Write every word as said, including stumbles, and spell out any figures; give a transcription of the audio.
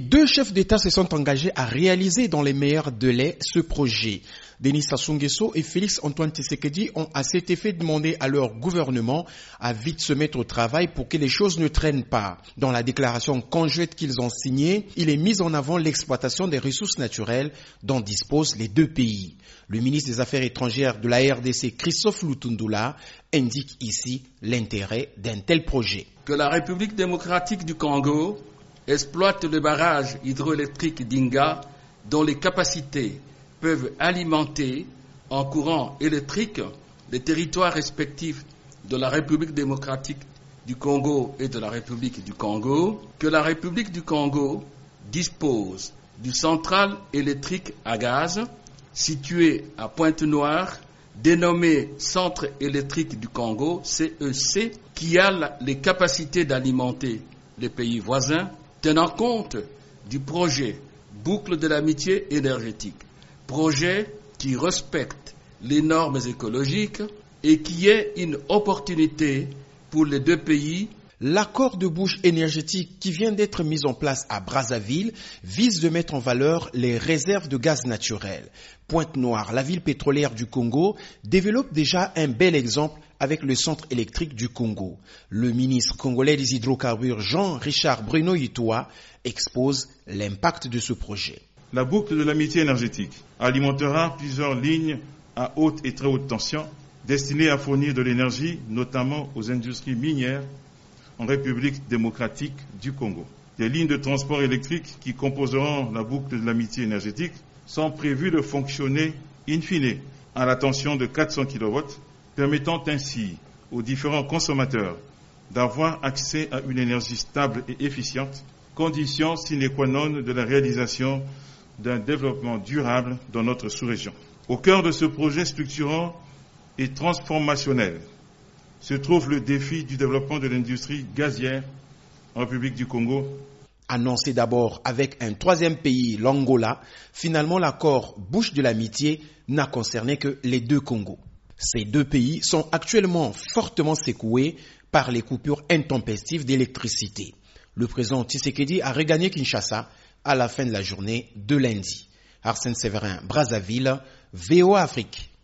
deux chefs d'État se sont engagés à réaliser dans les meilleurs délais ce projet. Denis Sassou Nguesso et Félix Antoine Tshisekedi ont à cet effet demandé à leur gouvernement à vite se mettre au travail pour que les choses ne traînent pas. Dans la déclaration conjointe qu'ils ont signée, il est mis en avant l'exploitation des ressources naturelles dont disposent les deux pays. Le ministre des Affaires étrangères de la R D C, Christophe Lutundula, indique ici l'intérêt d'un tel projet. Que la République démocratique du Congo exploite le barrage hydroélectrique d'Inga dont les capacités peuvent alimenter en courant électrique les territoires respectifs de la République démocratique du Congo et de la République du Congo, que la République du Congo dispose d'une centrale électrique à gaz située à Pointe-Noire, dénommée Centre électrique du Congo, C E C, qui a les capacités d'alimenter les pays voisins, tenant compte du projet Boucle de l'amitié énergétique, projet qui respecte les normes écologiques et qui est une opportunité pour les deux pays. L'accord de bouche énergétique qui vient d'être mis en place à Brazzaville vise de mettre en valeur les réserves de gaz naturel. Pointe-Noire, la ville pétrolière du Congo, développe déjà un bel exemple avec le centre électrique du Congo. Le ministre congolais des hydrocarbures Jean-Richard Bruno Yitoa expose l'impact de ce projet. La boucle de l'amitié énergétique alimentera plusieurs lignes à haute et très haute tension destinées à fournir de l'énergie, notamment aux industries minières en République démocratique du Congo. Des lignes de transport électrique qui composeront la boucle de l'amitié énergétique sont prévues de fonctionner in fine à la tension de quatre cents kilowatts, permettant ainsi aux différents consommateurs d'avoir accès à une énergie stable et efficiente, condition sine qua non de la réalisation d'un développement durable dans notre sous-région. Au cœur de ce projet structurant et transformationnel se trouve le défi du développement de l'industrie gazière en République du Congo. Annoncé d'abord avec un troisième pays, l'Angola, finalement l'accord Bouche de l'amitié n'a concerné que les deux Congos. Ces deux pays sont actuellement fortement secoués par les coupures intempestives d'électricité. Le président Tshisekedi a regagné Kinshasa à la fin de la journée de lundi. Arsène Séverin, Brazzaville, V O A Afrique.